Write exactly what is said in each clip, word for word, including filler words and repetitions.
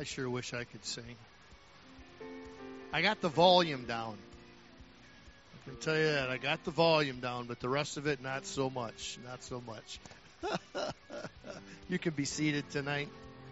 sure wish I could sing. I got the volume down. I can tell you that. I got the volume down, but the rest of it, not so much. Not so much. You can be seated tonight.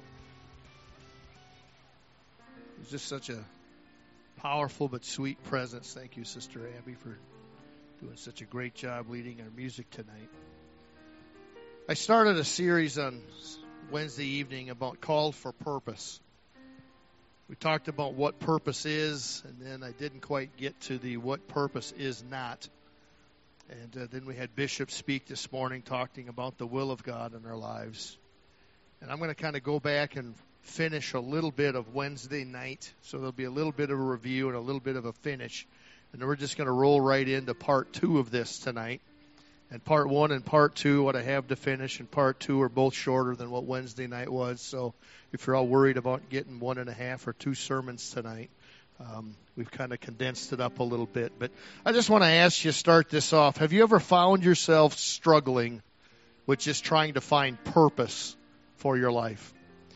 It's just such a powerful but sweet presence. Thank you, Sister Abby, for doing such a great job leading our music tonight. I started a series on Wednesday evening about Called for Purpose. We talked about what purpose is, and then I didn't quite get to the what purpose is not. And uh, then we had Bishop speak this morning talking about the will of God in our lives. And I'm going to kind of go back and finish a little bit of Wednesday night. So there'll be a little bit of a review and a little bit of a finish. And then we're just going to roll right into part two of this tonight. And part one and part two, what I have to finish, and part two are both shorter than what Wednesday night was. So if you're all worried about getting one and a half or two sermons tonight, um, we've kind of condensed it up a little bit. But I just want to ask you to start this off. Have you ever found yourself struggling with just trying to find purpose for your life?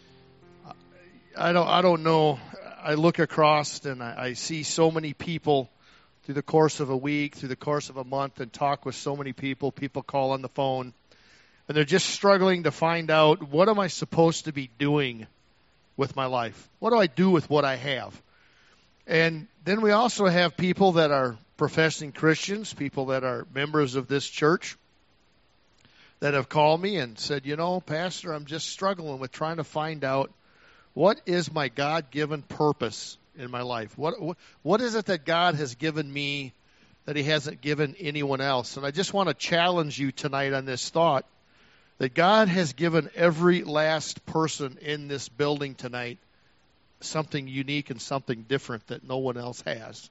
I don't, I don't know. I look across and I, I see so many people through the course of a week, through the course of a month, and talk with so many people. People call on the phone, and they're just struggling to find out, what am I supposed to be doing with my life? What do I do with what I have? And then we also have people that are professing Christians, people that are members of this church, that have called me and said, you know, Pastor, I'm just struggling with trying to find out, what is my God-given purpose in my life? What, what what is it that God has given me that He hasn't given anyone else? And I just want to challenge you tonight on this thought that God has given every last person in this building tonight something unique and something different that no one else has.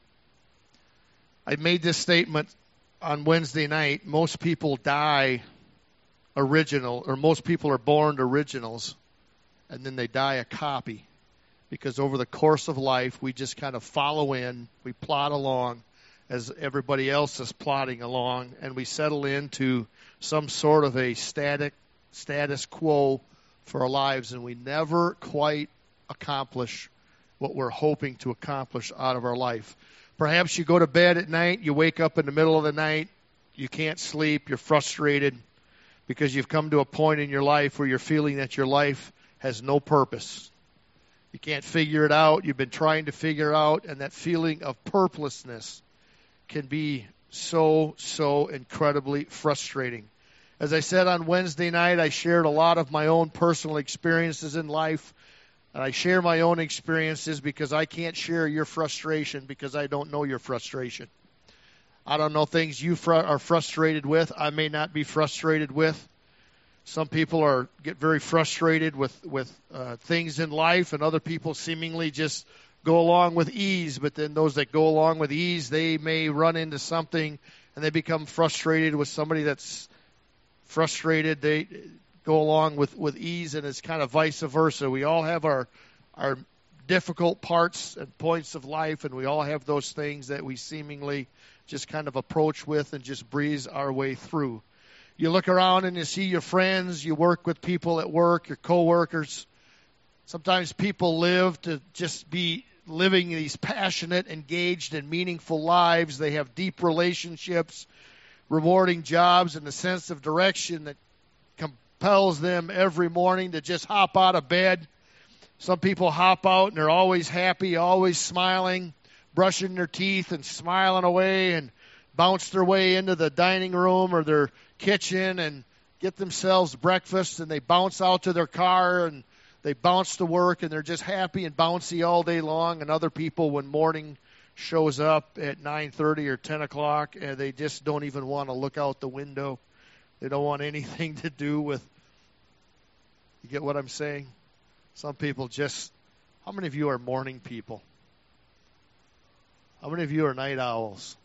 I made this statement on Wednesday night. Most people die original, or most people are born originals, and then they die a copy. Because over the course of life, we just kind of follow in, we plod along as everybody else is plodding along, and we settle into some sort of a static status quo for our lives, and we never quite accomplish what we're hoping to accomplish out of our life. Perhaps you go to bed at night, you wake up in the middle of the night, you can't sleep, you're frustrated because you've come to a point in your life where you're feeling that your life has no purpose. You can't figure it out. You've been trying to figure it out, and that feeling of purposelessness can be so, so incredibly frustrating. As I said on Wednesday night, I shared a lot of my own personal experiences in life, and I share my own experiences because I can't share your frustration because I don't know your frustration. I don't know things you fr- are frustrated with. I may not be frustrated with. Some people are get very frustrated with, with uh, things in life, and other people seemingly just go along with ease. But then those that go along with ease, they may run into something, and they become frustrated with somebody that's frustrated. They go along with, with ease, and it's kind of vice versa. We all have our our difficult parts and points of life, and we all have those things that we seemingly just kind of approach with and just breeze our way through. You look around and you see your friends, you work with people at work, your coworkers. Sometimes people live to just be living these passionate, engaged, and meaningful lives. They have deep relationships, rewarding jobs, and a sense of direction that compels them every morning to just hop out of bed. Some people hop out and they're always happy, always smiling, brushing their teeth and smiling away, and bounce their way into the dining room or their kitchen and get themselves breakfast, and they bounce out to their car and they bounce to work, and they're just happy and bouncy all day long. And other people, when morning shows up at nine thirty or ten o'clock, and they just don't even want to look out the window. They don't want anything to do with, you get what I'm saying? Some people just, how many of you are morning people? How many of you are night owls?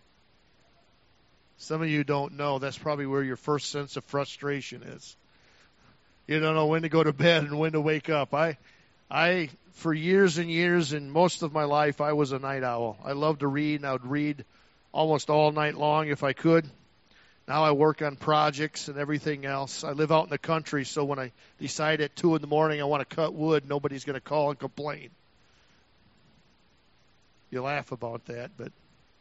Some of you don't know. That's probably where your first sense of frustration is. You don't know when to go to bed and when to wake up. I, I, for years and years and most of my life, I was a night owl. I loved to read, and I would read almost all night long if I could. Now I work on projects and everything else. I live out in the country, so when I decide at two in the morning I want to cut wood, nobody's going to call and complain. You laugh about that, but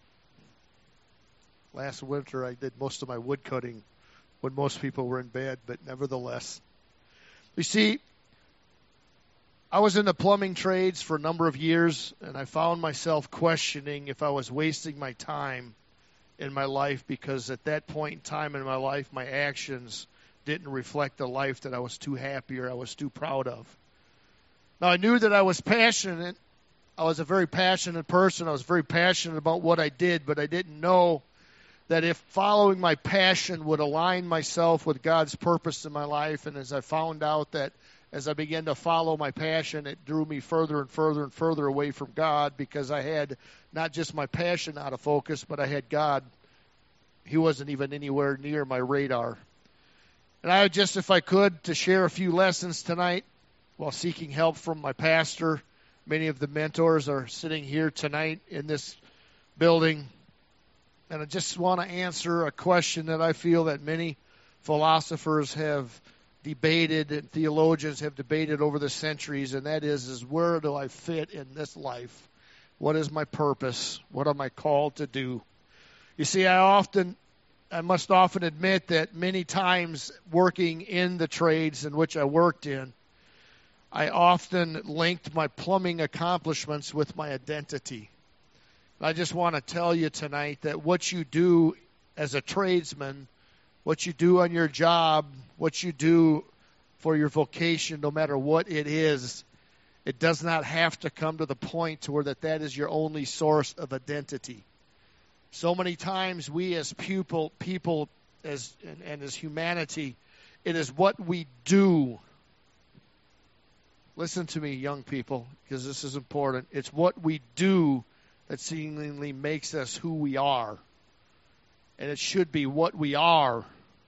last winter I did most of my wood cutting when most people were in bed, but nevertheless. You see, I was in the plumbing trades for a number of years, and I found myself questioning if I was wasting my time in my life, because at that point in time in my life, my actions didn't reflect the life that I was too happy or I was too proud of. Now, I knew that I was passionate. I was a very passionate person. I was very passionate about what I did, but I didn't know that if following my passion would align myself with God's purpose in my life. And as I found out that as I began to follow my passion, it drew me further and further and further away from God, because I had not just my passion out of focus, but I had God. He wasn't even anywhere near my radar. And I just, if I could, to share a few lessons tonight while seeking help from my pastor. Many of the mentors are sitting here tonight in this building. And I just want to answer a question that I feel that many philosophers have debated and theologians have debated over the centuries, and that is, is where do I fit in this life? What is my purpose? What am I called to do? You see, I often, I must often admit that many times working in the trades in which I worked in, I often linked my plumbing accomplishments with my identity. I just want to tell you tonight that what you do as a tradesman, what you do on your job, what you do for your vocation, no matter what it is, it does not have to come to the point to where that, that is your only source of identity. So many times we as pupil, people as and, and as humanity, it is what we do. Listen to me, young people, because this is important. It's what we do that seemingly makes us who we are. And it should be what we are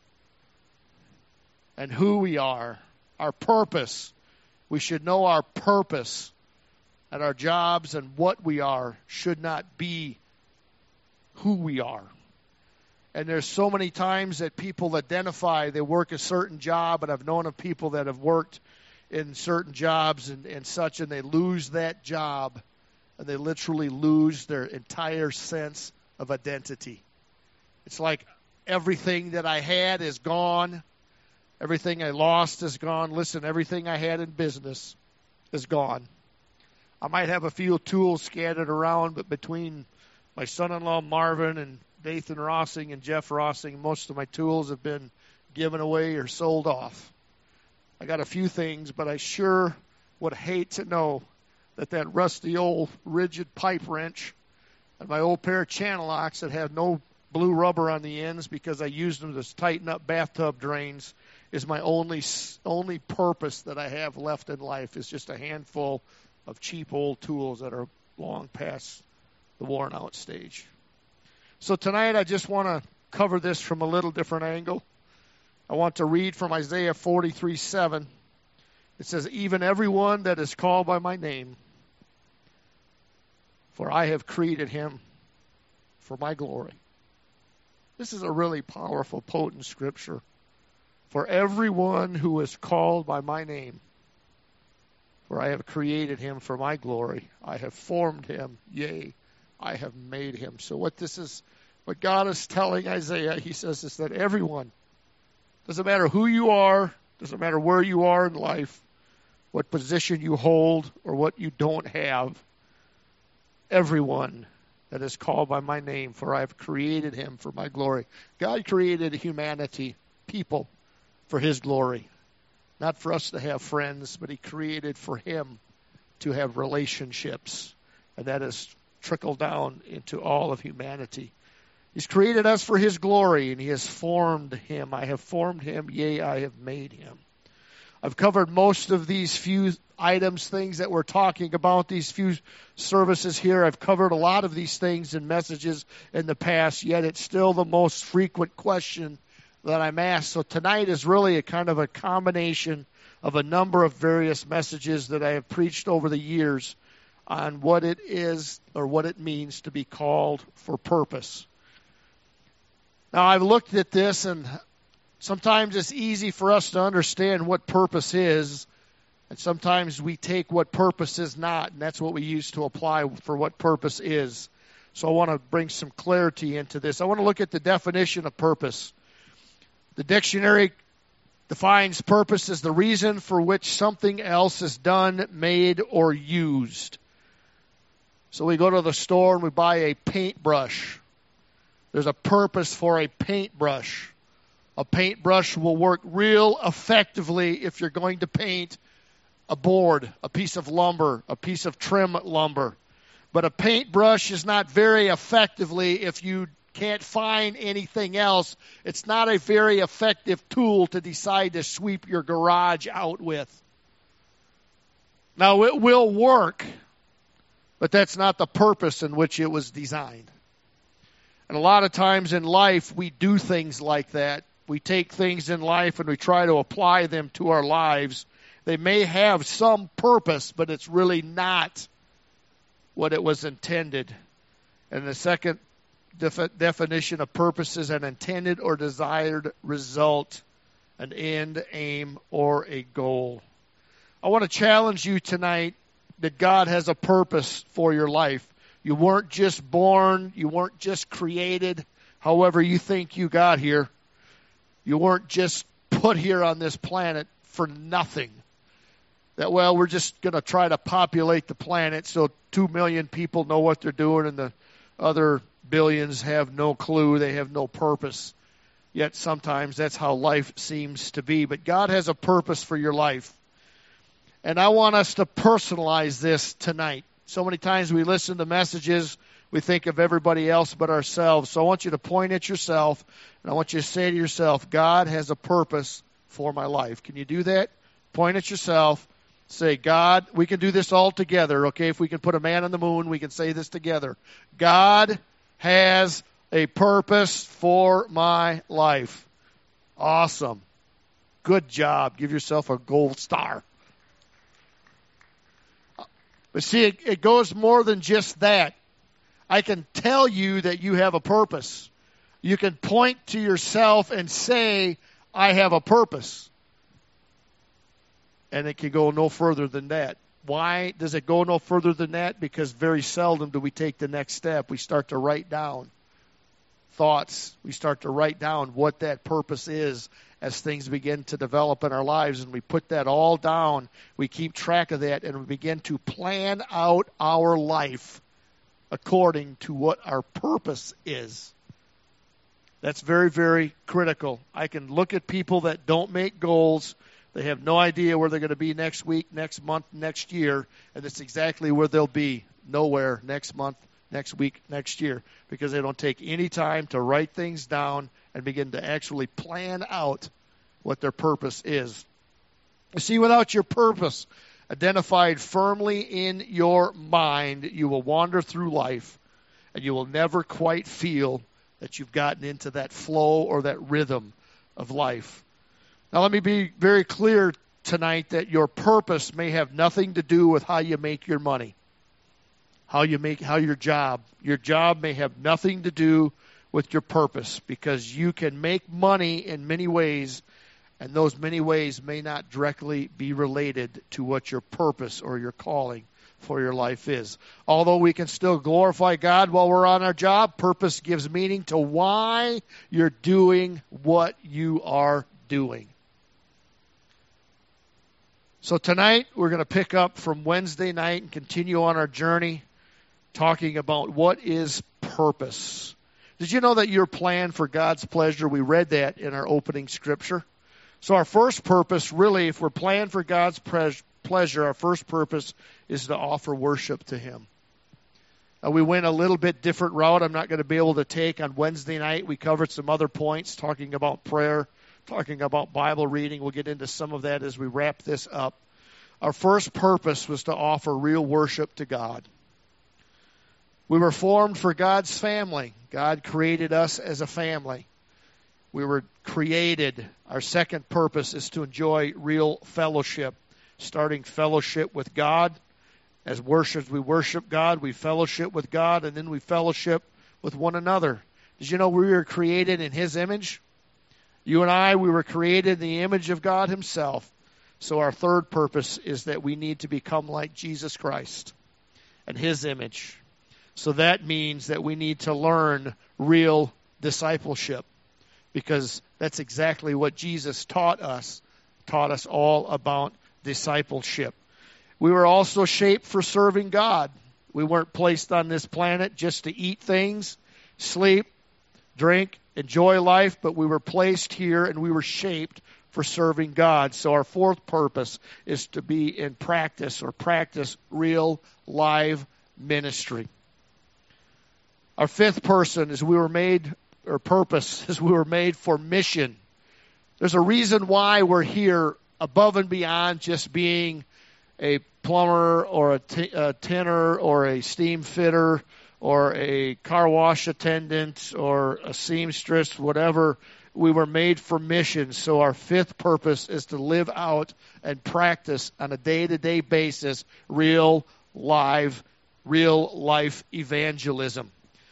and who we are, our purpose. We should know our purpose at our jobs, and what we are should not be who we are. And there's so many times that people identify they work a certain job, and I've known of people that have worked in certain jobs and, and such, and they lose that job, and they literally lose their entire sense of identity. It's like everything that I had is gone. Everything I lost is gone. Listen, everything I had in business is gone. I might have a few tools scattered around, but between my son-in-law Marvin and Nathan Rossing and Jeff Rossing, most of my tools have been given away or sold off. I got a few things, but I sure would hate to know that that rusty old rigid pipe wrench and my old pair of channel locks that have no blue rubber on the ends because I used them to tighten up bathtub drains is my only only purpose that I have left in life, is just a handful of cheap old tools that are long past the worn out stage. So tonight I just want to cover this from a little different angle. I want to read from Isaiah forty-three seven. It says, "Even everyone that is called by my name, for I have created him for my glory." This is a really powerful, potent scripture. For everyone who is called by my name, for I have created him for my glory. I have formed him, yea, I have made him. So what this is, what God is telling Isaiah, he says, is that everyone, doesn't matter who you are, doesn't matter where you are in life, what position you hold, or what you don't have, everyone that is called by my name, for I have created him for my glory. God created humanity, people, for his glory. Not for us to have friends, but he created for him to have relationships. And that has trickled down into all of humanity. He's created us for his glory, and he has formed him. I have formed him, yea, I have made him. I've covered most of these few items, things that we're talking about, these few services here. I've covered a lot of these things in messages in the past, yet it's still the most frequent question that I'm asked. So tonight is really a kind of a combination of a number of various messages that I have preached over the years on what it is or what it means to be called for purpose. Now, I've looked at this, and sometimes it's easy for us to understand what purpose is, and sometimes we take what purpose is not, and that's what we use to apply for what purpose is. So I want to bring some clarity into this. I want to look at the definition of purpose. The dictionary defines purpose as the reason for which something else is done, made, or used. So we go to the store and we buy a paintbrush. There's a purpose for a paintbrush. A paintbrush will work real effectively if you're going to paint a board, a piece of lumber, a piece of trim lumber. But a paintbrush is not very effectively if you can't find anything else. It's not a very effective tool to decide to sweep your garage out with. Now, it will work, but that's not the purpose in which it was designed. And a lot of times in life, we do things like that. We take things in life and we try to apply them to our lives. They may have some purpose, but it's really not what it was intended. And the second def- definition of purpose is an intended or desired result, an end, aim, or a goal. I want to challenge you tonight that God has a purpose for your life. You weren't just born, you weren't just created however you think you got here. You weren't just put here on this planet for nothing. That, well, we're just going to try to populate the planet so two million people know what they're doing and the other billions have no clue, they have no purpose. Yet sometimes that's how life seems to be. But God has a purpose for your life. And I want us to personalize this tonight. So many times we listen to messages, we think of everybody else but ourselves. So I want you to point at yourself, and I want you to say to yourself, God has a purpose for my life. Can you do that? Point at yourself. Say, God, we can do this all together, okay? If we can put a man on the moon, we can say this together. God has a purpose for my life. Awesome. Good job. Give yourself a gold star. But see, it, it goes more than just that. I can tell you that you have a purpose. You can point to yourself and say, I have a purpose. And it can go no further than that. Why does it go no further than that? Because very seldom do we take the next step. We start to write down thoughts. We start to write down what that purpose is as things begin to develop in our lives. And we put that all down. We keep track of that and we begin to plan out our life according to what our purpose is. That's very, very critical. I can look at people that don't make goals. They have no idea where they're going to be next week, next month, next year, and it's exactly where they'll be, nowhere next month, next week, next year, because they don't take any time to write things down and begin to actually plan out what their purpose is. You see, without your purpose identified firmly in your mind, you will wander through life, and you will never quite feel that you've gotten into that flow or that rhythm of life. Now, let me be very clear tonight that your purpose may have nothing to do with how you make your money, how you make, how your job. Your job may have nothing to do with your purpose, because you can make money in many ways, and those many ways may not directly be related to what your purpose or your calling for your life is. Although we can still glorify God while we're on our job, purpose gives meaning to why you're doing what you are doing. So tonight, we're going to pick up from Wednesday night and continue on our journey talking about what is purpose. Did you know that you're planned for God's pleasure? We read that in our opening scripture. So our first purpose, really, if we're planned for God's pre- pleasure, our first purpose is to offer worship to Him. Uh, we went a little bit different route I'm not going to be able to take on Wednesday night. We covered some other points, talking about prayer, talking about Bible reading. We'll get into some of that as we wrap this up. Our first purpose was to offer real worship to God. We were formed for God's family. God created us as a family. We were created. Our second purpose is to enjoy real fellowship, starting fellowship with God. As worship, we worship God, we fellowship with God, and then we fellowship with one another. Did you know we were created in His image? You and I, we were created in the image of God Himself. So our third purpose is that we need to become like Jesus Christ and His image. So that means that we need to learn real discipleship, because that's exactly what Jesus taught us, taught us all about discipleship. We were also shaped for serving God. We weren't placed on this planet just to eat things, sleep, drink, enjoy life, but we were placed here and we were shaped for serving God. So our fourth purpose is to be in practice or practice real live ministry. Our fifth person is we were made, or purpose is we were made for mission. There's a reason why we're here above and beyond just being a plumber or a, t- a tinner or a steam fitter or a car wash attendant or a seamstress, whatever. We were made for mission. So our fifth purpose is to live out and practice on a day-to-day basis real live, real life evangelism.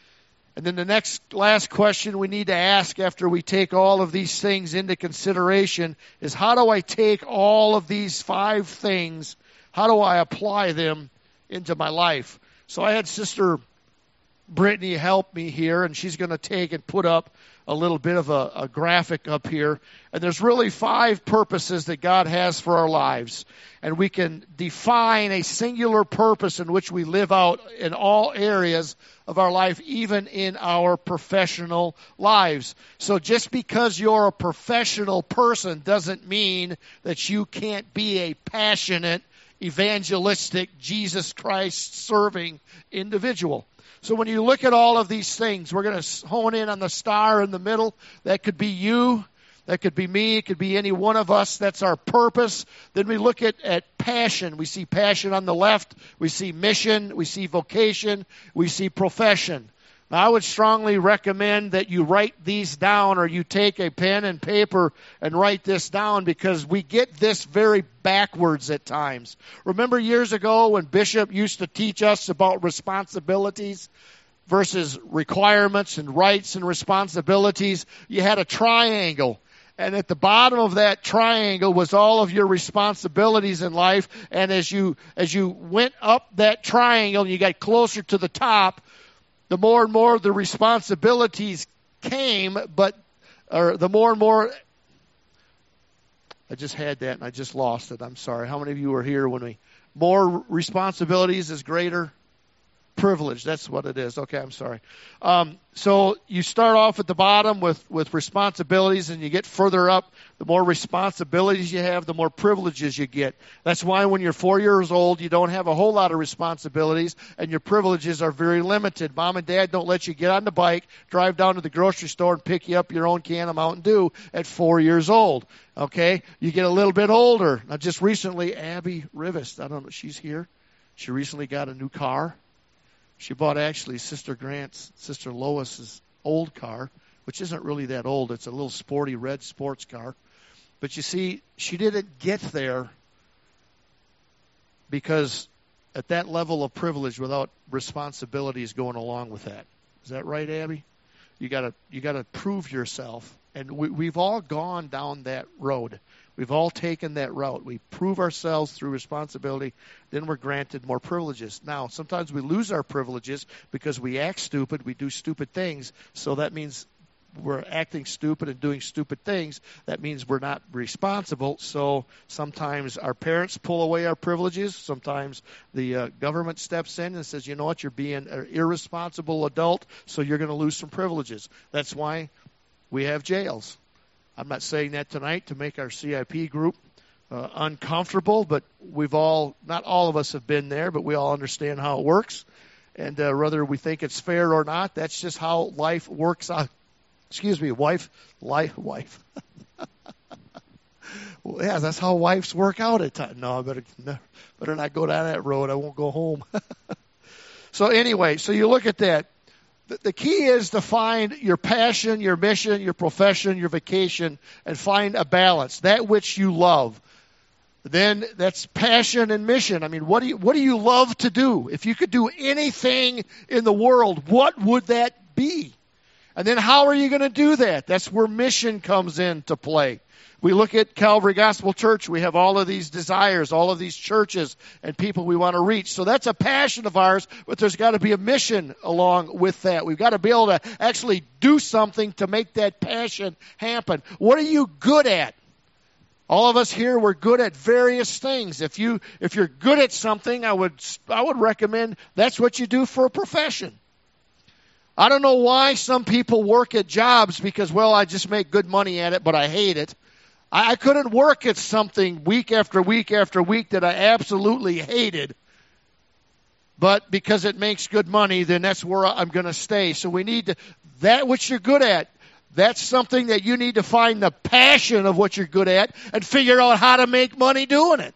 And then the next last question we need to ask after we take all of these things into consideration is, how do I take all of these five things, how do I apply them into my life? So I had Sister Brittany help me here, and she's going to take and put up a little bit of a, a graphic up here. And there's really five purposes that God has for our lives. And we can define a singular purpose in which we live out in all areas of our life, even in our professional lives. So just because you're a professional person doesn't mean that you can't be a passionate, evangelistic, Jesus Christ serving individual. So when you look at all of these things, we're going to hone in on the star in the middle. That could be you. That could be me. It could be any one of us. That's our purpose. Then we look at, at passion. We see passion on the left. We see mission. We see vocation. We see profession. Now, I would strongly recommend that you write these down, or you take a pen and paper and write this down, because we get this very backwards at times. Remember years ago when Bishop used to teach us about responsibilities versus requirements and rights and responsibilities? You had a triangle. And at the bottom of that triangle was all of your responsibilities in life. And as you as you went up that triangle and you got closer to the top, the more and more the responsibilities came, but or the more and more, I just had that and I just lost it. I'm sorry. How many of you were here when we, more responsibilities is greater privilege? That's what it is. Okay, I'm sorry. Um, so you start off at the bottom with, with responsibilities, and you get further up. The more responsibilities you have, the more privileges you get. That's why when you're four years old, you don't have a whole lot of responsibilities, and your privileges are very limited. Mom and Dad don't let you get on the bike, drive down to the grocery store, and pick you up your own can of Mountain Dew at four years old. Okay? You get a little bit older. Now, just recently, Abby Rivest, I don't know, she's here. She recently got a new car. She bought actually Sister Grant's, Sister Lois's old car, which isn't really that old. It's a little sporty red sports car. But you see, she didn't get there because at that level of privilege without responsibilities going along with that. Is that right, Abby? You gotta you gotta prove yourself. And we, we've all gone down that road. We've all taken that route. We prove ourselves through responsibility, then we're granted more privileges. Now, sometimes we lose our privileges because we act stupid, we do stupid things, so that means we're acting stupid and doing stupid things. That means we're not responsible, so sometimes our parents pull away our privileges. Sometimes the uh, government steps in and says, you know what, you're being an irresponsible adult, so you're going to lose some privileges. That's why we have jails. I'm not saying that tonight to make our C I P group uh, uncomfortable, but we've all, not all of us have been there, but we all understand how it works. And uh, whether we think it's fair or not, that's just how life works out. Excuse me, wife, life, wife. Well, yeah, that's how wives work out at times. No, I better, no, better not go down that road. I won't go home. So anyway, so you look at that. The key is to find your passion, your mission, your profession, your vocation, and find a balance, that which you love. Then that's passion and mission. I mean, what do you, what do you love to do? If you could do anything in the world, what would that be? And then how are you going to do that? That's where mission comes into play. We look at Calvary Gospel Church. We have all of these desires, all of these churches and people we want to reach. So that's a passion of ours, but there's got to be a mission along with that. We've got to be able to actually do something to make that passion happen. What are you good at? All of us here, we're good at various things. If you if you're good at something, I would I would recommend that's what you do for a profession. I don't know why some people work at jobs because, well, I just make good money at it, but I hate it. I, I couldn't work at something week after week after week that I absolutely hated. But because it makes good money, then that's where I'm going to stay. So we need to, that which you're good at, that's something that you need to find the passion of what you're good at and figure out how to make money doing it.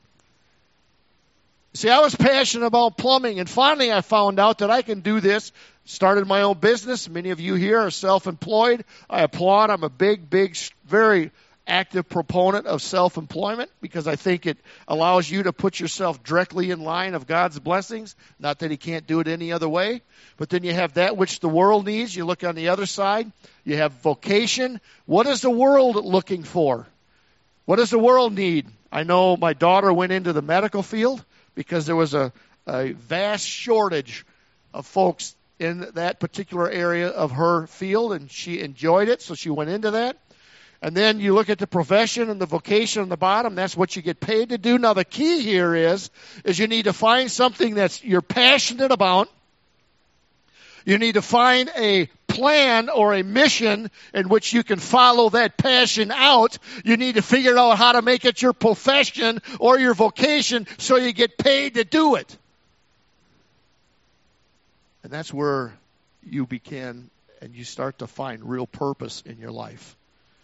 See, I was passionate about plumbing, and finally I found out that I can do this. Started my own business. Many of you here are self-employed. I applaud. I'm a big, big, very active proponent of self-employment because I think it allows you to put yourself directly in line of God's blessings. Not that He can't do it any other way. But then you have that which the world needs. You look on the other side. You have vocation. What is the world looking for? What does the world need? I know my daughter went into the medical field because there was a, a vast shortage of folks in that particular area of her field, and she enjoyed it, so she went into that. And then you look at the profession and the vocation on the bottom. That's what you get paid to do. Now, the key here is, is you need to find something that you're passionate about. You need to find a plan or a mission in which you can follow that passion out. You need to figure out how to make it your profession or your vocation so you get paid to do it. And that's where you begin and you start to find real purpose in your life.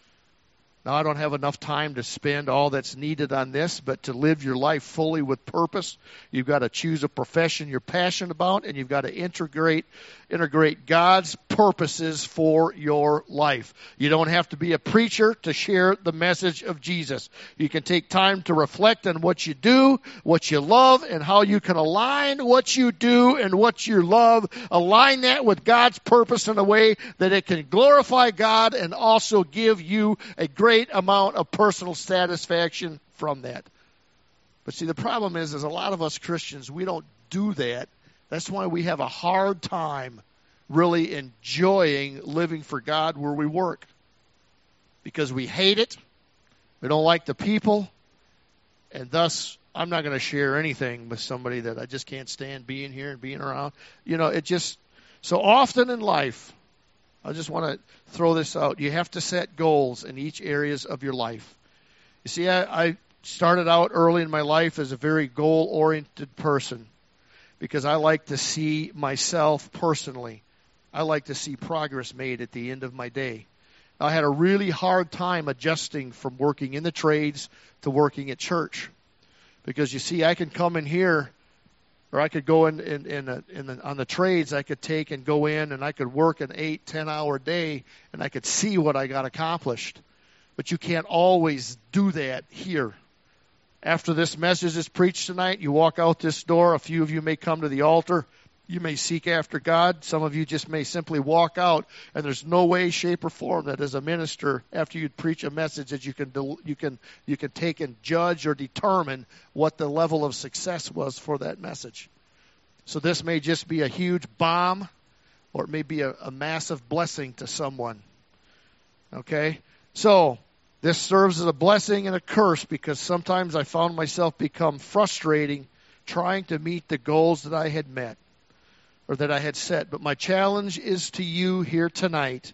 Now, I don't have enough time to spend all that's needed on this, but to live your life fully with purpose, you've got to choose a profession you're passionate about, and you've got to integrate integrate God's purposes for your life. You don't have to be a preacher to share the message of Jesus. You can take time to reflect on what you do, what you love, and how you can align what you do and what you love, align that with God's purpose in a way that it can glorify God and also give you a great amount of personal satisfaction from that. But see, the problem is, is a lot of us Christians, we don't do that. That's why we have a hard time really enjoying living for God where we work. Because we hate it. We don't like the people. And thus, I'm not going to share anything with somebody that I just can't stand being here and being around. You know, it just, so often in life, I just want to throw this out. You have to set goals in each areas of your life. You see, I, I started out early in my life as a very goal-oriented person because I like to see myself personally. I like to see progress made at the end of my day. I had a really hard time adjusting from working in the trades to working at church. Because you see, I can come in here, or I could go in, in, in, a, in the, on the trades, I could take and go in and I could work an eight, ten hour day and I could see what I got accomplished. But you can't always do that here. After this message is preached tonight, you walk out this door. A few of you may come to the altar. You may seek after God. Some of you just may simply walk out, and there's no way, shape, or form that as a minister, after you preach a message, that you can you can you can take and judge or determine what the level of success was for that message. So this may just be a huge bomb, or it may be a, a massive blessing to someone. Okay? So this serves as a blessing and a curse because sometimes I found myself become frustrating trying to meet the goals that I had met or that I had set. But my challenge is to you here tonight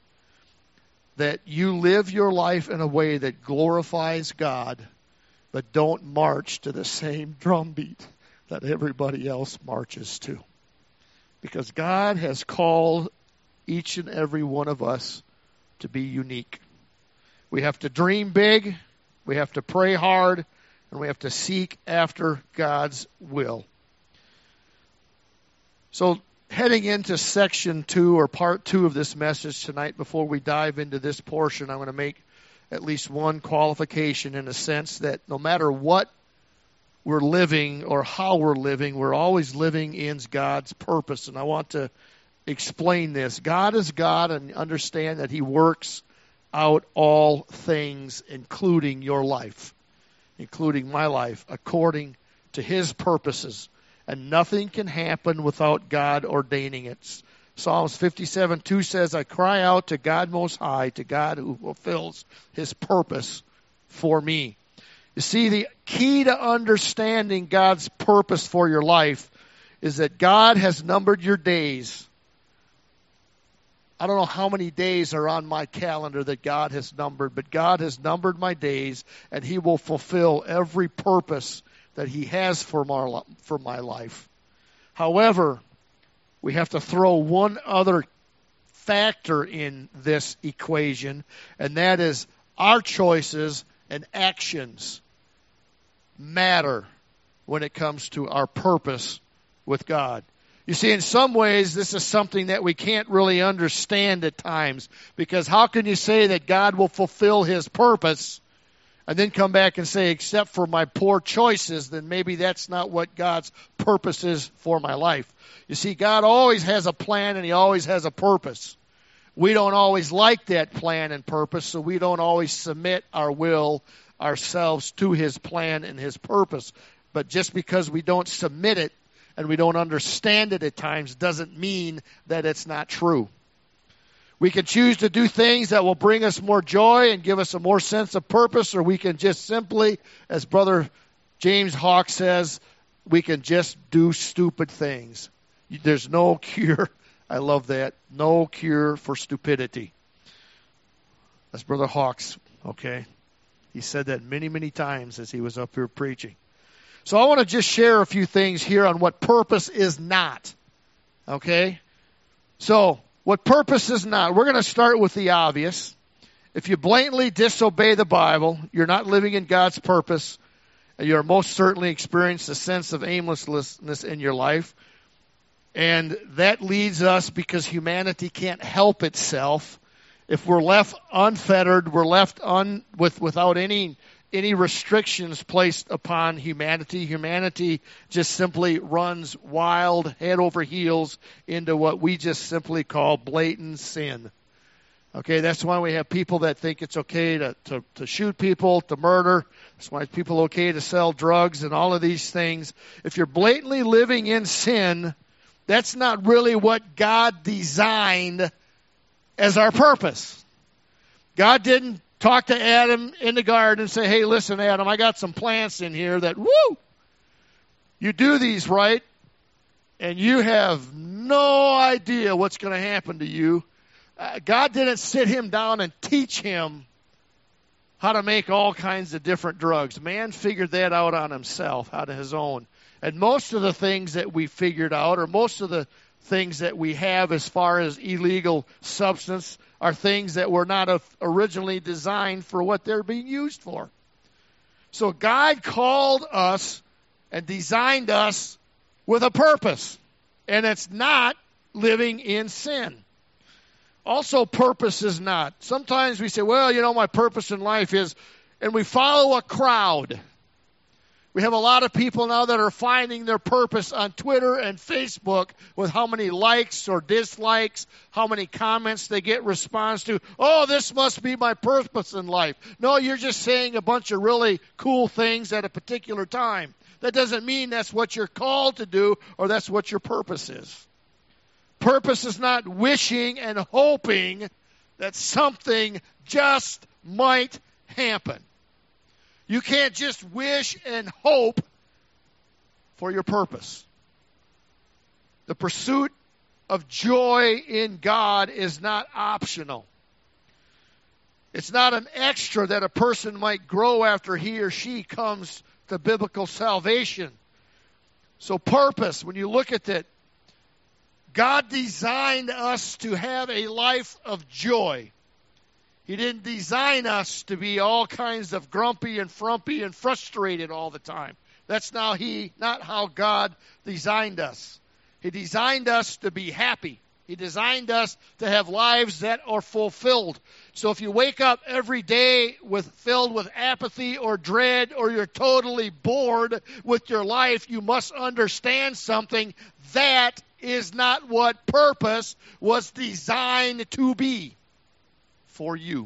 that you live your life in a way that glorifies God, but don't march to the same drumbeat that everybody else marches to. Because God has called each and every one of us to be unique. We have to dream big, we have to pray hard, and we have to seek after God's will. So, heading into section two or part two of this message tonight, before we dive into this portion, I'm going to make at least one qualification in a sense that no matter what we're living or how we're living, we're always living in God's purpose. And I want to explain this. God is God, and understand that He works out all things, including your life, including my life, according to His purposes. And nothing can happen without God ordaining it. Psalms fifty-seven two says, I cry out to God Most High, to God who fulfills His purpose for me. You see, the key to understanding God's purpose for your life is that God has numbered your days. I don't know how many days are on my calendar that God has numbered, but God has numbered my days, and He will fulfill every purpose that He has for my, for my life. However, we have to throw one other factor in this equation, and that is our choices and actions matter when it comes to our purpose with God. You see, in some ways, this is something that we can't really understand at times, because how can you say that God will fulfill His purpose and then come back and say, except for my poor choices, then maybe that's not what God's purpose is for my life. You see, God always has a plan, and He always has a purpose. We don't always like that plan and purpose, so we don't always submit our will ourselves to His plan and His purpose. But just because we don't submit it and we don't understand it at times doesn't mean that it's not true. We can choose to do things that will bring us more joy and give us a more sense of purpose, or we can just simply, as Brother James Hawk says, we can just do stupid things. There's no cure. I love that. No cure for stupidity. That's Brother Hawks, okay? He said that many, many times as he was up here preaching. So I want to just share a few things here on what purpose is not, okay? So, what purpose is not. We're going to start with the obvious. If you blatantly disobey the Bible, you're not living in God's purpose, and you're most certainly experiencing a sense of aimlessness in your life. And that leads us, because humanity can't help itself. If we're left unfettered, we're left un, with, without any any restrictions placed upon humanity. Humanity just simply runs wild, head over heels, into what we just simply call blatant sin. Okay, that's why we have people that think it's okay to, to, to shoot people, to murder. That's why people okay to sell drugs and all of these things. If you're blatantly living in sin, that's not really what God designed as our purpose. God didn't talk to Adam in the garden and say, hey, listen, Adam, I got some plants in here that, woo, you do these right, and you have no idea what's going to happen to you. Uh, God didn't sit him down and teach him how to make all kinds of different drugs. Man figured that out on himself, out of his own. And most of the things that we figured out, or most of the things that we have as far as illegal substance, are things that were not originally designed for what they're being used for. So God called us and designed us with a purpose, and it's not living in sin. Also, purpose is not. Sometimes we say, well, you know, my purpose in life is, and we follow a crowd. We have a lot of people now that are finding their purpose on Twitter and Facebook with how many likes or dislikes, how many comments they get response to. Oh, this must be my purpose in life. No, you're just saying a bunch of really cool things at a particular time. That doesn't mean that's what you're called to do or that's what your purpose is. Purpose is not wishing and hoping that something just might happen. You can't just wish and hope for your purpose. The pursuit of joy in God is not optional. It's not an extra that a person might grow after he or she comes to biblical salvation. So purpose, when you look at it, God designed us to have a life of joy. He didn't design us to be all kinds of grumpy and frumpy and frustrated all the time. That's now he, not how God designed us. He designed us to be happy. He designed us to have lives that are fulfilled. So if you wake up every day with filled with apathy or dread, or you're totally bored with your life, you must understand something. That is not what purpose was designed to be for you.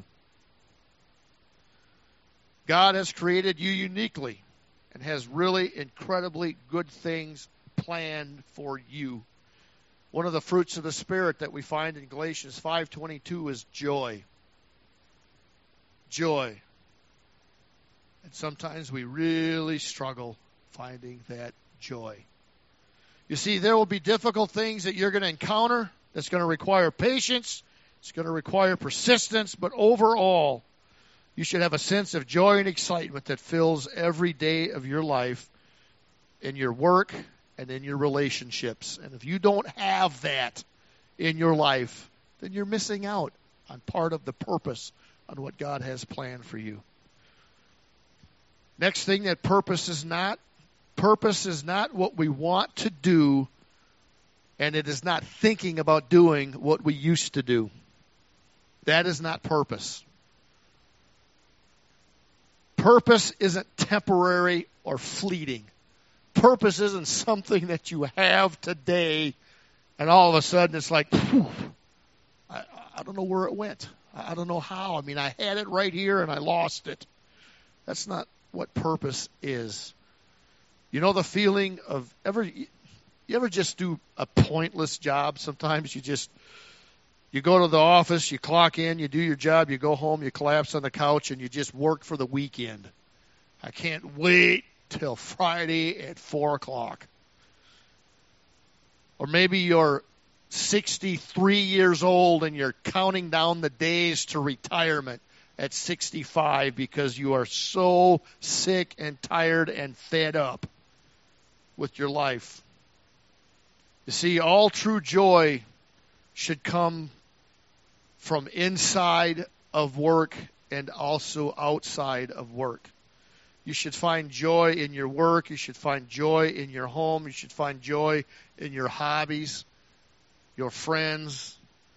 God has created you uniquely and has really incredibly good things planned for you. One of the fruits of the Spirit that we find in Galatians five twenty-two is joy. Joy. And sometimes we really struggle finding that joy. You see, there will be difficult things that you're going to encounter that's going to require patience. It's going to require persistence. But overall, you should have a sense of joy and excitement that fills every day of your life in your work and in your relationships. And if you don't have that in your life, then you're missing out on part of the purpose on what God has planned for you. Next thing that purpose is not, purpose is not what we want to do, and it is not thinking about doing what we used to do. That is not purpose. Purpose isn't temporary or fleeting. Purpose isn't something that you have today, and all of a sudden it's like, phew, I, I don't know where it went. I don't know how. I mean, I had it right here and I lost it. That's not what purpose is. You know the feeling of ever, you ever just do a pointless job? Sometimes you just, you go to the office, you clock in, you do your job, you go home, you collapse on the couch, and you just work for the weekend. I can't wait till Friday at four o'clock. Or maybe you're sixty-three years old and you're counting down the days to retirement at sixty-five because you are so sick and tired and fed up with your life. You see, all true joy should come from inside of work and also outside of work. You should find joy in your work. You should find joy in your home. You should find joy in your hobbies, your friends,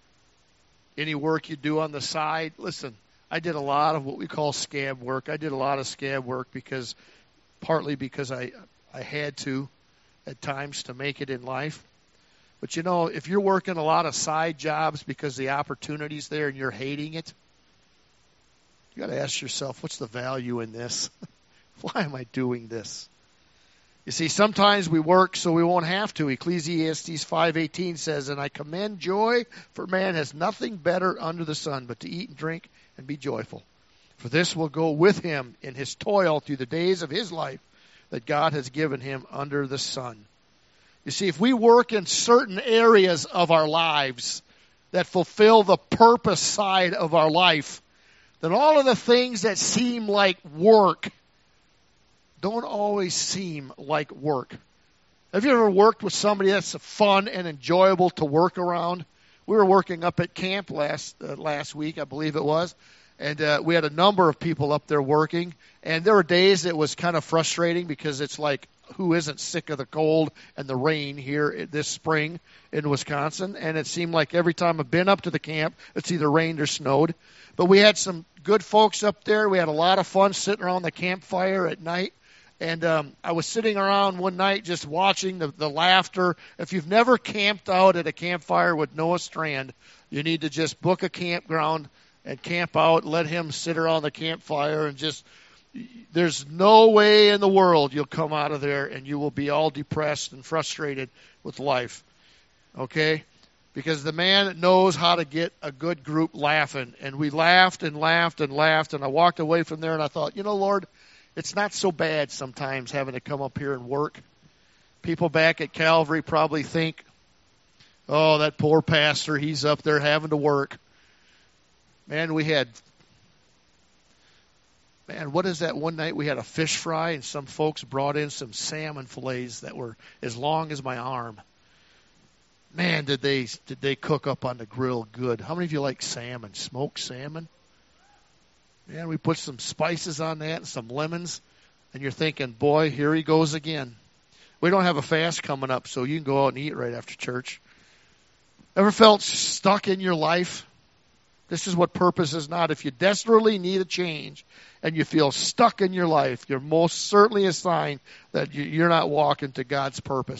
any work you do on the side. Listen, I did a lot of what we call scab work. I did a lot of scab work because, partly because I, I had to at times to make it in life. But you know, if you're working a lot of side jobs because the opportunity's there and you're hating it, you got to ask yourself, what's the value in this? Why am I doing this? You see, sometimes we work so we won't have to. Ecclesiastes five eighteen says, and I commend joy, for man has nothing better under the sun but to eat and drink and be joyful. For this will go with him in his toil through the days of his life that God has given him under the sun. You see, if we work in certain areas of our lives that fulfill the purpose side of our life, then all of the things that seem like work don't always seem like work. Have you ever worked with somebody that's fun and enjoyable to work around? We were working up at camp last uh, last week, I believe it was, and uh, we had a number of people up there working, and there were days it was kind of frustrating because it's like, who isn't sick of the cold and the rain here this spring in Wisconsin? And it seemed like every time I've been up to the camp, it's either rained or snowed. But we had some good folks up there. We had a lot of fun sitting around the campfire at night. And um, I was sitting around one night just watching the, the laughter. If you've never camped out at a campfire with Noah Strand, you need to just book a campground and camp out, let him sit around the campfire and just, there's no way in the world you'll come out of there and you will be all depressed and frustrated with life. Okay? Because the man knows how to get a good group laughing. And we laughed and laughed and laughed, and I walked away from there and I thought, you know, Lord, it's not so bad sometimes having to come up here and work. People back at Calvary probably think, oh, that poor pastor, he's up there having to work. Man, we had, man, what is that? One night we had a fish fry, and some folks brought in some salmon fillets that were as long as my arm. Man, did they did they cook up on the grill good. How many of you like salmon, smoked salmon? Man, we put some spices on that and some lemons, and you're thinking, boy, here he goes again. We don't have a fast coming up, so you can go out and eat right after church. Ever felt stuck in your life? This is what purpose is not. If you desperately need a change and you feel stuck in your life, you're most certainly a sign that you're not walking to God's purpose.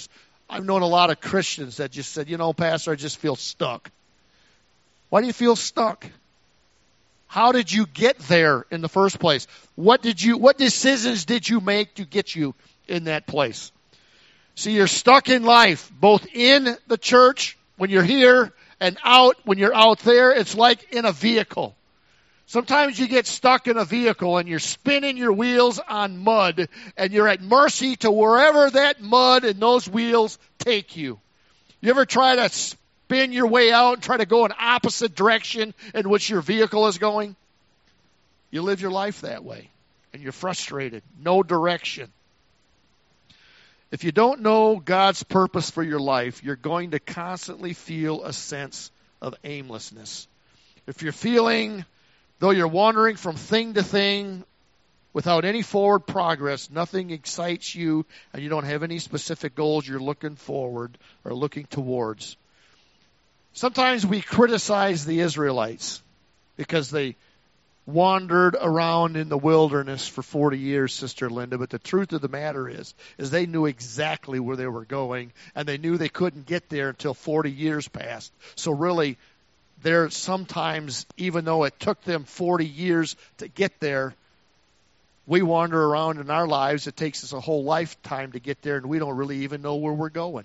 I've known a lot of Christians that just said, you know, Pastor, I just feel stuck. Why do you feel stuck? How did you get there in the first place? What did you, what decisions did you make to get you in that place? See, you're stuck in life, both in the church when you're here and out when you're out there. It's like in a vehicle. Sometimes you get stuck in a vehicle and you're spinning your wheels on mud and you're at mercy to wherever that mud and those wheels take you. You ever try to spin your way out and try to go an opposite direction in which your vehicle is going? You live your life that way and you're frustrated. No direction. If you don't know God's purpose for your life, you're going to constantly feel a sense of aimlessness. If you're feeling, though you're wandering from thing to thing without any forward progress, nothing excites you, and you don't have any specific goals you're looking forward or looking towards. Sometimes we criticize the Israelites because they wandered around in the wilderness for forty years, Sister Linda, but the truth of the matter is, is they knew exactly where they were going, and they knew they couldn't get there until forty years passed. So really, there sometimes, even though it took them forty years to get there, we wander around in our lives. It takes us a whole lifetime to get there, and we don't really even know where we're going.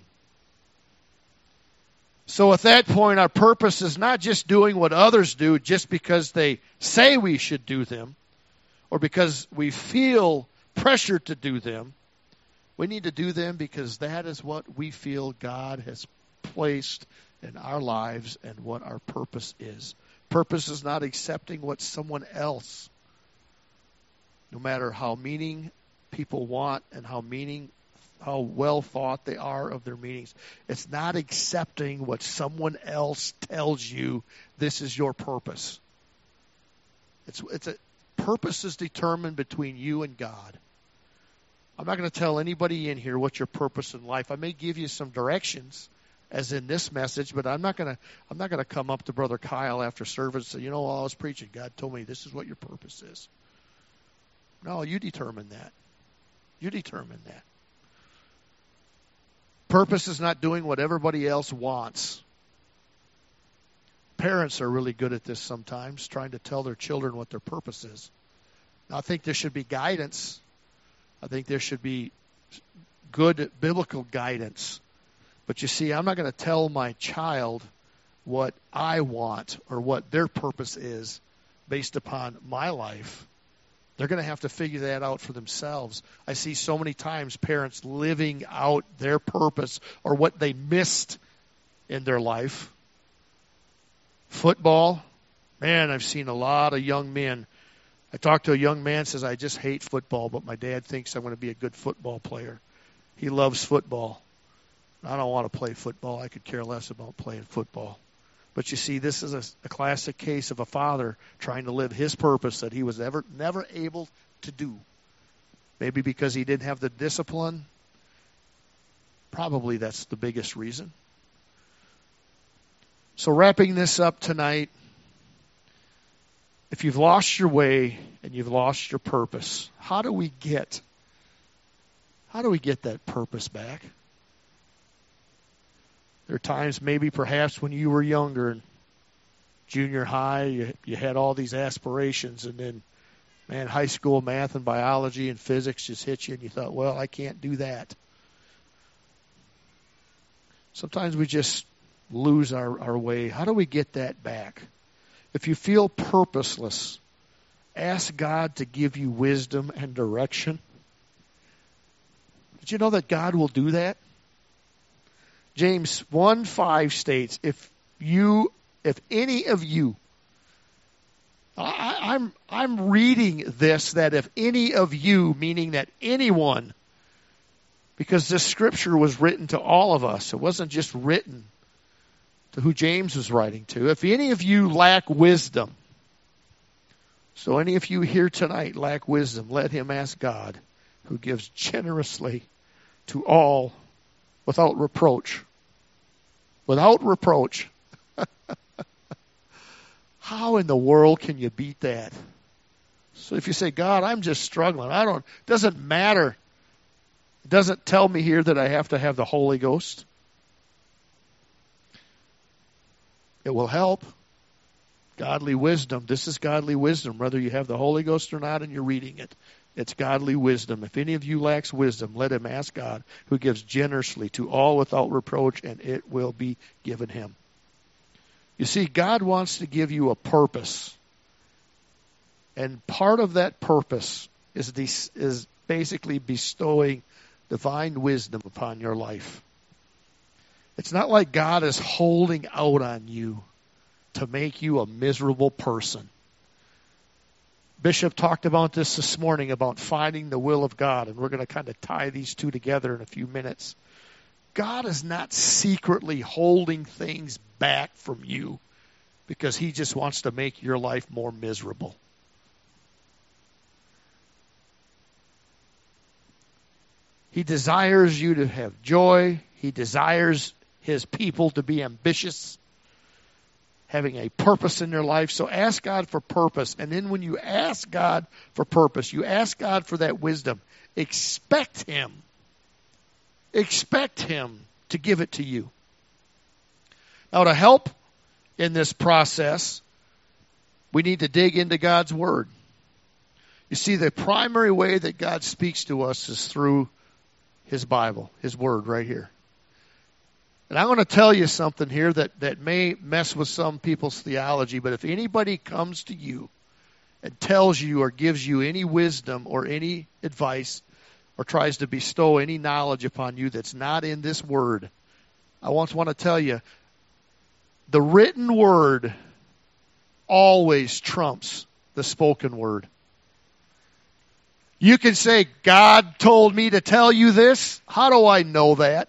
So at that point, our purpose is not just doing what others do just because they say we should do them or because we feel pressured to do them. We need to do them because that is what we feel God has placed in our lives and what our purpose is. Purpose is not accepting what someone else, no matter how meaning people want and how meaning how well thought they are of their meanings. It's not accepting what someone else tells you this is your purpose. It's it's a purpose is determined between you and God. I'm not going to tell anybody in here what your purpose in life. I may give you some directions, as in this message, but I'm not going to I'm not going to come up to Brother Kyle after service and say, you know, while I was preaching, God told me this is what your purpose is. No, you determine that. You determine that. Purpose is not doing what everybody else wants. Parents are really good at this sometimes, trying to tell their children what their purpose is. Now, I think there should be guidance. I think there should be good biblical guidance. But you see, I'm not going to tell my child what I want or what their purpose is based upon my life. They're going to have to figure that out for themselves. I see so many times parents living out their purpose or what they missed in their life. Football, man, I've seen a lot of young men. I talked to a young man, says, I just hate football, but my dad thinks I'm going to be a good football player. He loves football. I don't want to play football. I could care less about playing football. But you see, this is a, a classic case of a father trying to live his purpose that he was ever never able to do. Maybe because he didn't have the discipline. Probably that's the biggest reason. So wrapping this up tonight, if you've lost your way and you've lost your purpose, how do we get, how do we get that purpose back? There are times maybe perhaps when you were younger in junior high, you, you had all these aspirations, and then, man, high school math and biology and physics just hit you, and you thought, well, I can't do that. Sometimes we just lose our, our way. How do we get that back? If you feel purposeless, ask God to give you wisdom and direction. Did you know that God will do that? James one five states, if you, if any of you, I, I'm I'm reading this, that if any of you, meaning that anyone, because this scripture was written to all of us. It wasn't just written to who James was writing to. If any of you lack wisdom, so any of you here tonight lack wisdom, let him ask God, who gives generously to all without reproach. Without reproach. How in the world can you beat that? So if you say, God, I'm just struggling. I don't, it doesn't matter It doesn't tell me here that I have to have the Holy Ghost. It will help. Godly wisdom. This is godly wisdom, whether you have the Holy Ghost or not and you're reading it. It's godly wisdom. If any of you lacks wisdom, let him ask God, who gives generously to all without reproach, and it will be given him. You see, God wants to give you a purpose. And part of that purpose is, de- is basically bestowing divine wisdom upon your life. It's not like God is holding out on you to make you a miserable person. Bishop talked about this this morning, about finding the will of God, and we're going to kind of tie these two together in a few minutes. God is not secretly holding things back from you because he just wants to make your life more miserable. He desires you to have joy. He desires his people to be ambitious, having a purpose in their life. So ask God for purpose. And then when you ask God for purpose, you ask God for that wisdom. Expect him. Expect him to give it to you. Now, to help in this process, we need to dig into God's Word. You see, the primary way that God speaks to us is through his Bible, his Word right here. And I'm going to tell you something here that, that may mess with some people's theology, but if anybody comes to you and tells you or gives you any wisdom or any advice or tries to bestow any knowledge upon you that's not in this Word, I once want to tell you, the written Word always trumps the spoken Word. You can say, God told me to tell you this. How do I know that?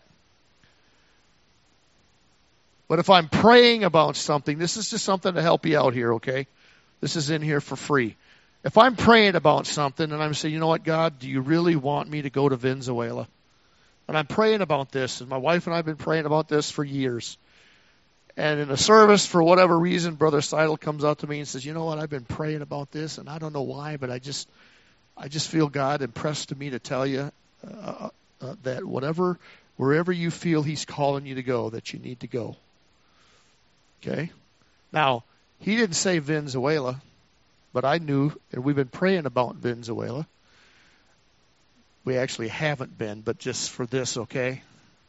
But if I'm praying about something, this is just something to help you out here, okay? This is in here for free. If I'm praying about something and I'm saying, you know what, God, do you really want me to go to Venezuela? And I'm praying about this, and my wife and I have been praying about this for years. And in a service, for whatever reason, Brother Seidel comes out to me and says, you know what, I've been praying about this, and I don't know why, but I just I just feel God impressed to me to tell you uh, uh, that whatever, wherever you feel he's calling you to go, that you need to go. Okay? Now, he didn't say Venezuela, but I knew, and we've been praying about Venezuela. We actually haven't been, but just for this, okay?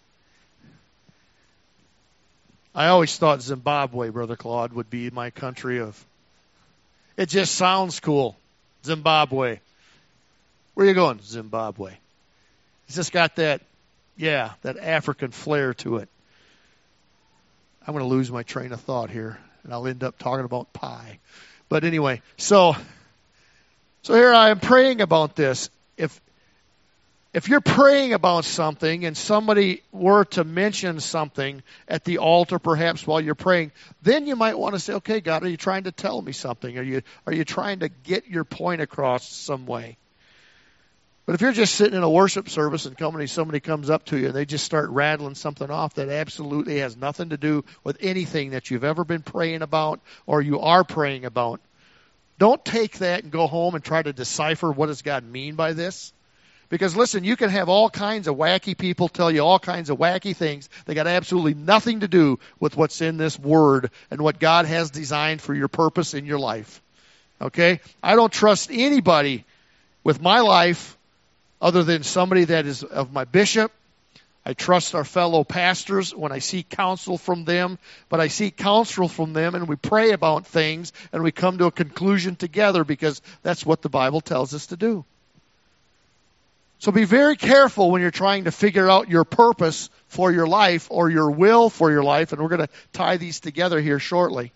I always thought Zimbabwe, Brother Claude, would be my country of... It just sounds cool. Zimbabwe. Where are you going? Zimbabwe. It's just got that, yeah, that African flair to it. I'm going to lose my train of thought here, and I'll end up talking about pie. But anyway, so so here I am praying about this. If if you're praying about something and somebody were to mention something at the altar, perhaps while you're praying, then you might want to say, "Okay, God, are you trying to tell me something? Are you are you trying to get your point across some way?" But if you're just sitting in a worship service and somebody, somebody comes up to you and they just start rattling something off that absolutely has nothing to do with anything that you've ever been praying about or you are praying about, don't take that and go home and try to decipher what does God mean by this. Because listen, you can have all kinds of wacky people tell you all kinds of wacky things. They got absolutely nothing to do with what's in this Word and what God has designed for your purpose in your life. Okay? I don't trust anybody with my life other than somebody that is of my bishop. I trust our fellow pastors when I seek counsel from them, but I seek counsel from them and we pray about things and we come to a conclusion together because that's what the Bible tells us to do. So be very careful when you're trying to figure out your purpose for your life or your will for your life, and we're going to tie these together here shortly.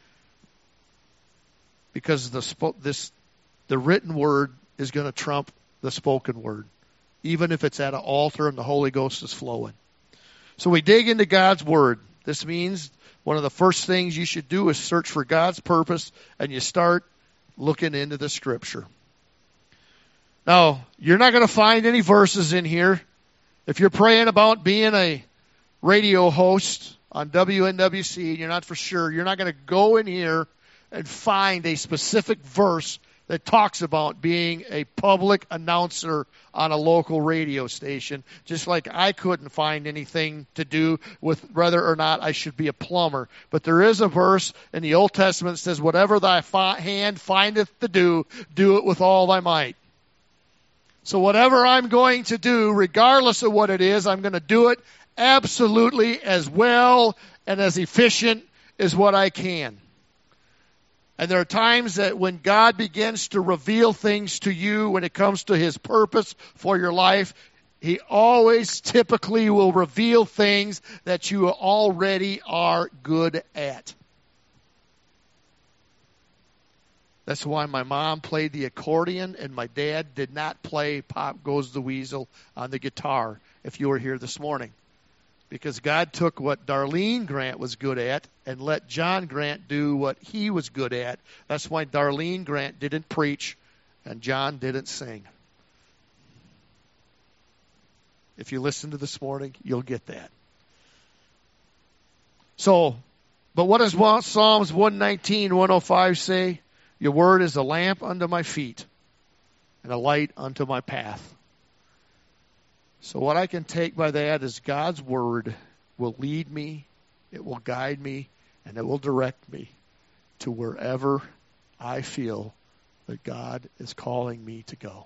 Because the this the written Word is going to trump the spoken Word, even if it's at an altar and the Holy Ghost is flowing. So we dig into God's Word. This means one of the first things you should do is search for God's purpose, and you start looking into the Scripture. Now, you're not going to find any verses in here. If you're praying about being a radio host on W N W C and you're not for sure, you're not going to go in here and find a specific verse that talks about being a public announcer on a local radio station, just like I couldn't find anything to do with whether or not I should be a plumber. But there is a verse in the Old Testament that says, whatever thy fi- hand findeth to do, do it with all thy might. So whatever I'm going to do, regardless of what it is, I'm going to do it absolutely as well and as efficient as what I can. And there are times that when God begins to reveal things to you when it comes to His purpose for your life, He always typically will reveal things that you already are good at. That's why my mom played the accordion and my dad did not play Pop Goes the Weasel on the guitar, if you were here this morning. Because God took what Darlene Grant was good at and let John Grant do what he was good at. That's why Darlene Grant didn't preach and John didn't sing. If you listen to this morning, you'll get that. So, but what does Psalms one nineteen, one oh five say? Your word is a lamp unto my feet and a light unto my path. So what I can take by that is God's word will lead me, it will guide me, and it will direct me to wherever I feel that God is calling me to go.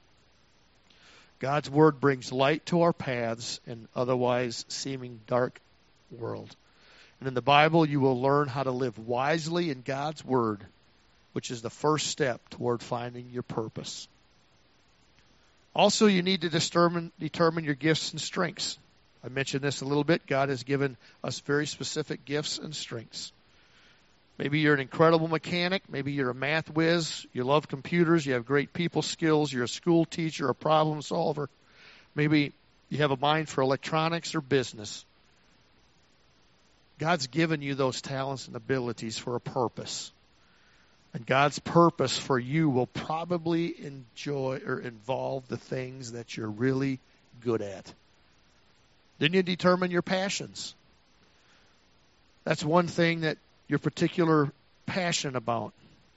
God's word brings light to our paths in otherwise seeming dark world. And in the Bible, you will learn how to live wisely in God's word, which is the first step toward finding your purpose. Also, you need to determine, determine your gifts and strengths. I mentioned this a little bit. God has given us very specific gifts and strengths. Maybe you're an incredible mechanic. Maybe you're a math whiz. You love computers. You have great people skills. You're a school teacher, a problem solver. Maybe you have a mind for electronics or business. God's given you those talents and abilities for a purpose. And God's purpose for you will probably enjoy or involve the things that you're really good at. Then you determine your passions. That's one thing that you're particular passionate about.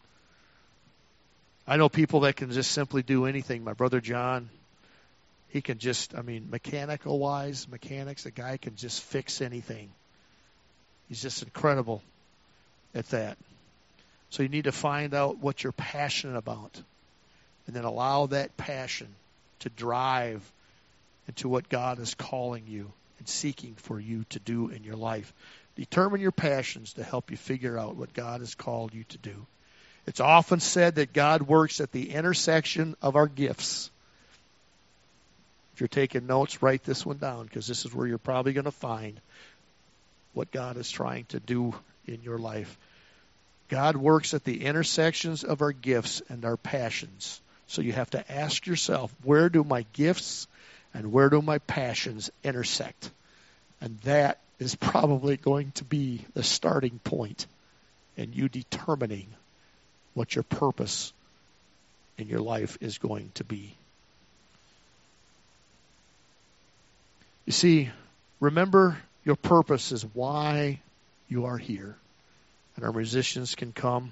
I know people that can just simply do anything. My brother John, he can just, I mean, mechanical-wise, mechanics, a guy can just fix anything. He's just incredible at that. So you need to find out what you're passionate about and then allow that passion to drive into what God is calling you and seeking for you to do in your life. Determine your passions to help you figure out what God has called you to do. It's often said that God works at the intersection of our gifts. If you're taking notes, write this one down because this is where you're probably going to find what God is trying to do in your life. God works at the intersections of our gifts and our passions. So you have to ask yourself, where do my gifts and where do my passions intersect? And that is probably going to be the starting point in you determining what your purpose in your life is going to be. You see, remember your purpose is why you are here. And our musicians can come.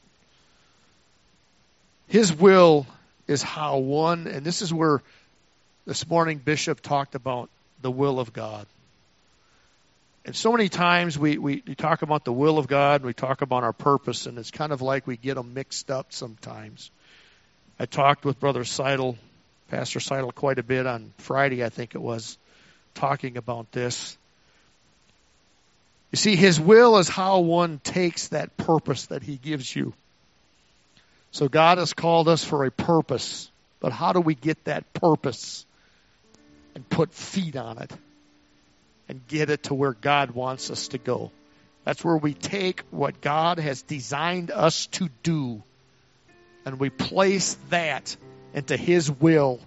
His will is how one, and this is where this morning Bishop talked about the will of God. And so many times we, we, we talk about the will of God, and we talk about our purpose, and it's kind of like we get them mixed up sometimes. I talked with Brother Seidel, Pastor Seidel, quite a bit on Friday, I think it was, talking about this. You see, His will is how one takes that purpose that He gives you. So God has called us for a purpose. But how do we get that purpose and put feet on it and get it to where God wants us to go? That's where we take what God has designed us to do and we place that into His will,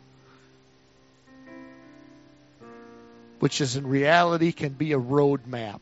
which is in reality can be a road map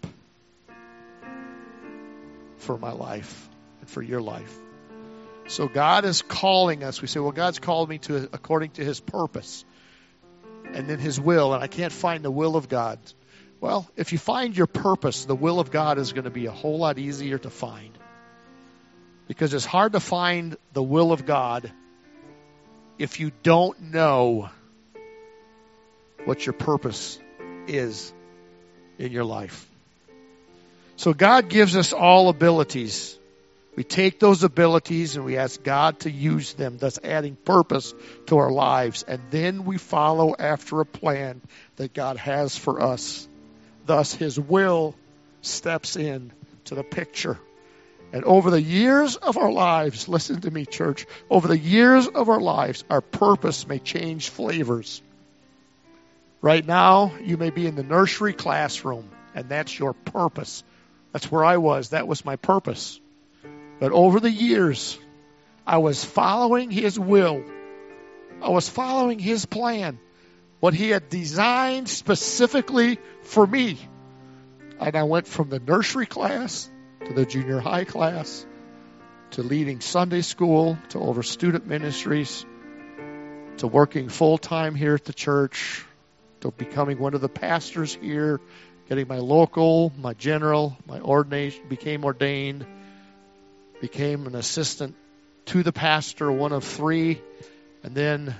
for my life and for your life. So God is calling us. We say, well, God's called me to according to His purpose and then His will, and I can't find the will of God. Well, if you find your purpose, the will of God is going to be a whole lot easier to find. Because it's hard to find the will of God if you don't know what your purpose is in your life. So God gives us all abilities. We take those abilities and we ask God to use them, thus adding purpose to our lives. And then we follow after a plan that God has for us. Thus, His will steps in to the picture. And over the years of our lives, listen to me, church, over the years of our lives, our purpose may change flavors. Right now, you may be in the nursery classroom, and that's your purpose. That's where I was. That was my purpose. But over the years, I was following His will. I was following His plan, what He had designed specifically for me. And I went from the nursery class to the junior high class, to leading Sunday school, to over student ministries, to working full-time here at the church, to becoming one of the pastors here, getting my local, my general, my ordination, became ordained, became an assistant to the pastor, one of three, and then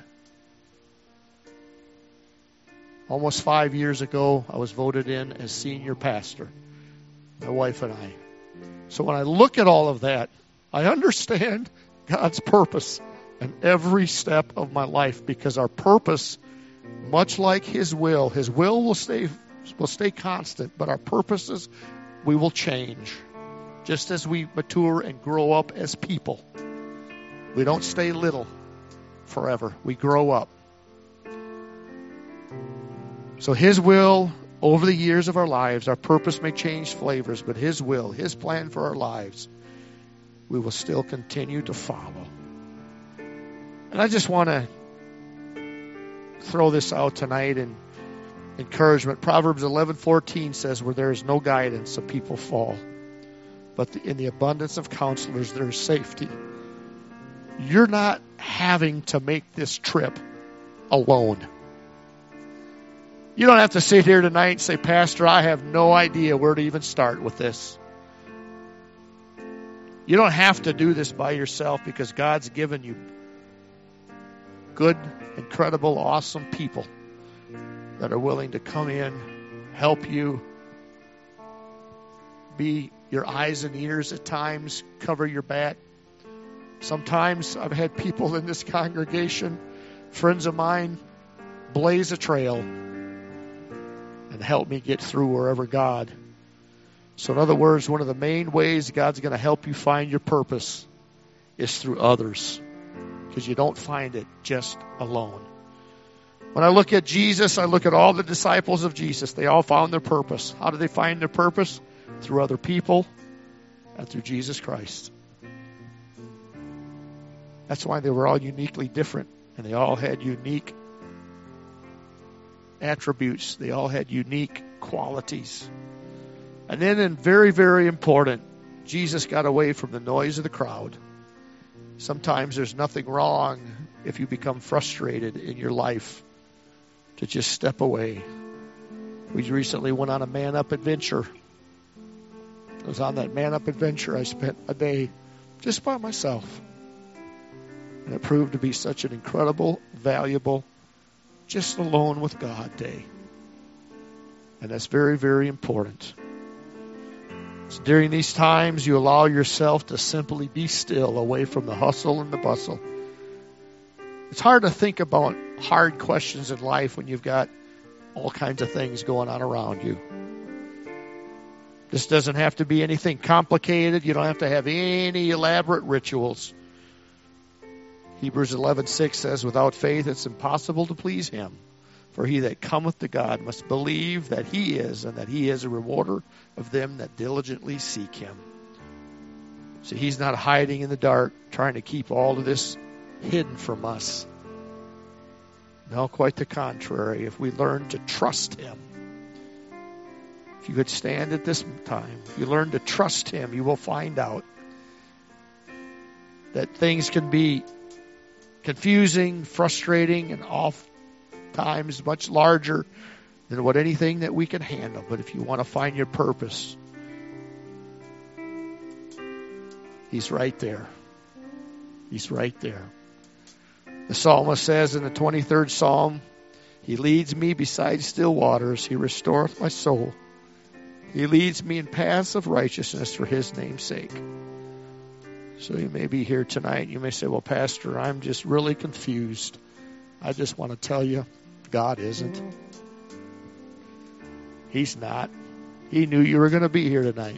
almost five years ago, I was voted in as senior pastor, my wife and I. So when I look at all of that, I understand God's purpose in every step of my life, because our purpose, much like His will, His will will stay will stay constant, but our purposes, we will change. Just as we mature and grow up as people. We don't stay little forever. We grow up. So His will, over the years of our lives, our purpose may change flavors, but His will, His plan for our lives, we will still continue to follow. And I just want to throw this out tonight and encouragement. Proverbs eleven fourteen says, where there is no guidance, the people fall. But in the abundance of counselors, there is safety. You're not having to make this trip alone. You don't have to sit here tonight and say, Pastor, I have no idea where to even start with this. You don't have to do this by yourself, because God's given you good, incredible, awesome people that are willing to come in, help you, be your eyes and ears at times, cover your back. Sometimes I've had people in this congregation, friends of mine, blaze a trail and help me get through wherever God. So in other words, one of the main ways God's going to help you find your purpose is through others, because you don't find it just alone. When I look at Jesus, I look at all the disciples of Jesus. They all found their purpose. How did they find their purpose? Through other people and through Jesus Christ. That's why they were all uniquely different, and they all had unique attributes. They all had unique qualities. And then, and very, very important, Jesus got away from the noise of the crowd. Sometimes there's nothing wrong if you become frustrated in your life to just step away. We recently went on a man-up adventure. I was on that man-up adventure. I spent a day just by myself. And it proved to be such an incredible, valuable, just alone with God day. And that's very, very important. So during these times, you allow yourself to simply be still, away from the hustle and the bustle. It's hard to think about hard questions in life when you've got all kinds of things going on around you. This doesn't have to be anything complicated. You don't have to have any elaborate rituals. Hebrews eleven six says, without faith it's impossible to please Him. For he that cometh to God must believe that He is, and that He is a rewarder of them that diligently seek Him. So He's not hiding in the dark, trying to keep all of this hidden from us. No, quite the contrary. If we learn to trust Him, if you could stand at this time, if you learn to trust Him, you will find out that things can be confusing, frustrating, and oftentimes much larger than what anything that we can handle. But if you want to find your purpose, He's right there. He's right there. The psalmist says in the twenty-third Psalm, He leads me beside still waters. He restoreth my soul. He leads me in paths of righteousness for His name's sake. So you may be here tonight. You may say, well, Pastor, I'm just really confused. I just want to tell you, God isn't. He's not. He knew you were going to be here tonight.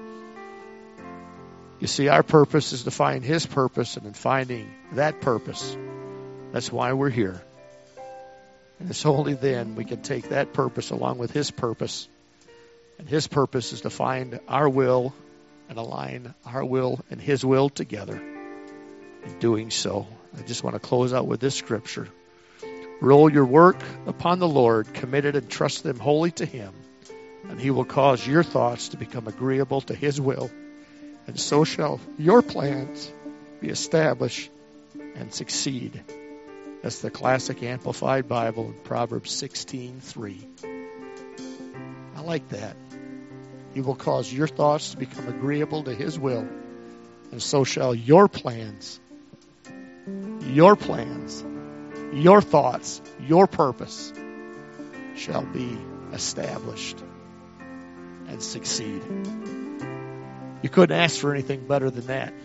You see, our purpose is to find His purpose, and in finding that purpose, that's why we're here. And it's only then we can take that purpose along with His purpose. And His purpose is to find our will and align our will and His will together. In doing so, I just want to close out with this scripture. Roll your work upon the Lord, committed and trust them wholly to Him, and He will cause your thoughts to become agreeable to His will, and so shall your plans be established and succeed. That's the classic Amplified Bible in Proverbs sixteen three. I like that. He will cause your thoughts to become agreeable to His will, and so shall your plans, your plans, your thoughts, your purpose shall be established and succeed. You couldn't ask for anything better than that.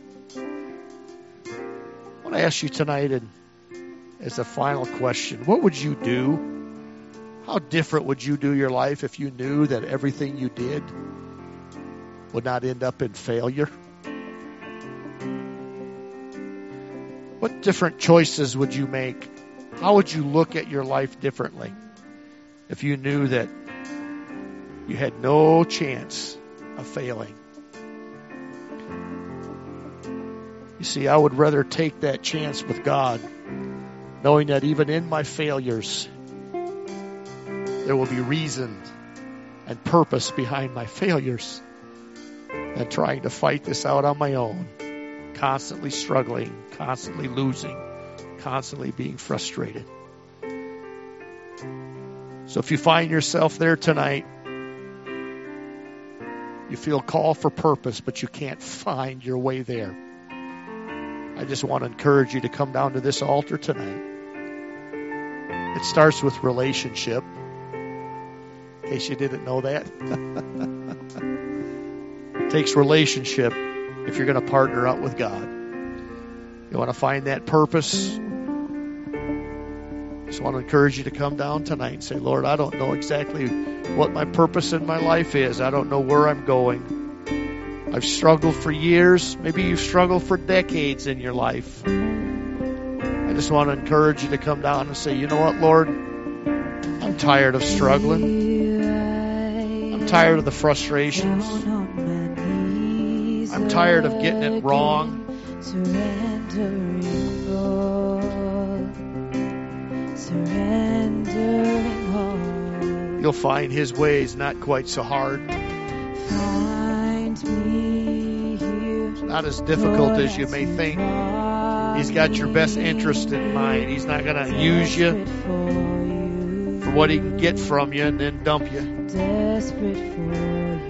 I want to ask you tonight, and as a final question, what would you do? How different would you do your life if you knew that everything you did would not end up in failure? What different choices would you make? How would you look at your life differently if you knew that you had no chance of failing? You see, I would rather take that chance with God, knowing that even in my failures, there will be reason and purpose behind my failures, than trying to fight this out on my own, constantly struggling, constantly losing, constantly being frustrated. So if you find yourself there tonight, you feel called for purpose, but you can't find your way there, I just want to encourage you to come down to this altar tonight. It starts with relationship, in case you didn't know that. It takes relationship if you're going to partner up with God. You want to find that purpose? Just want to encourage you to come down tonight and say, Lord, I don't know exactly what my purpose in my life is. I don't know where I'm going. I've struggled for years. Maybe you've struggled for decades in your life. I just want to encourage you to come down and say, you know what, Lord? I'm tired of struggling. I'm tired of the frustrations. I'm tired of getting it wrong. You'll find His ways not quite so hard. It's not as difficult as you may think. He's got your best interest in mind. He's not going to use you for what He can get from you and then dump you.